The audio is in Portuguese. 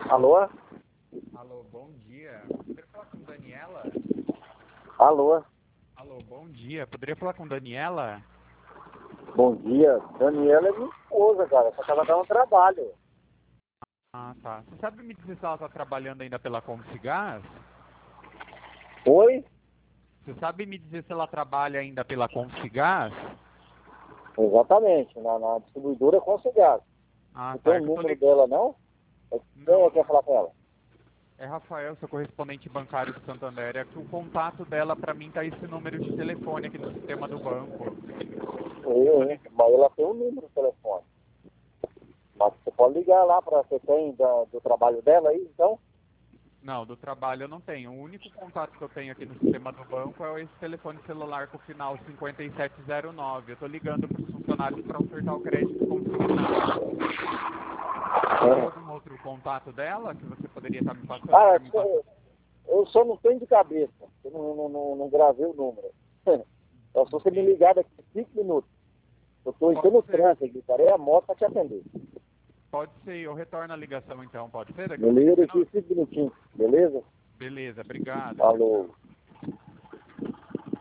Alô? Alô, bom dia. Poderia falar com Daniela? Alô? Alô, bom dia. Poderia falar com Daniela? Bom dia. Daniela é minha esposa, cara. Só que ela dá um trabalho. Ah, tá. Você sabe me dizer se ela está trabalhando ainda pela Configás? Oi? Você sabe me dizer se ela trabalha ainda pela Configás? Exatamente. Na distribuidora com cigarro. Ah, Não tem tá. o É que eu tô número ligando. dela, não? Quem Não, quer falar com ela? é Rafael, seu correspondente bancário de Santander. É que o contato dela para mim tá esse número de telefone aqui no sistema do banco. Eu tô Eu. ligando. Mas ela tem o número do telefone. Mas você pode ligar lá para você tem do trabalho dela aí, então? Não, do trabalho eu não tenho. O único contato que eu tenho aqui no sistema do banco é esse telefone celular com o final 5709. Eu estou ligando para os funcionários para ofertar o crédito consignado. Você teria É. algum outro contato dela que você poderia estar me passando Ah, para me passar? eu só não tenho de cabeça. Eu não gravei o número. Só se você me Entendi. ligar daqui a 5 minutos. Eu estou Pode entrando no ser, trânsito aqui, parei a moto para te atender. pode ser. Eu retorno a ligação então, pode ser? Daqui Me uns liga 5 daqui minutos? 5 minutinhos, beleza? Beleza, obrigado. Tchau, Falou. tchau.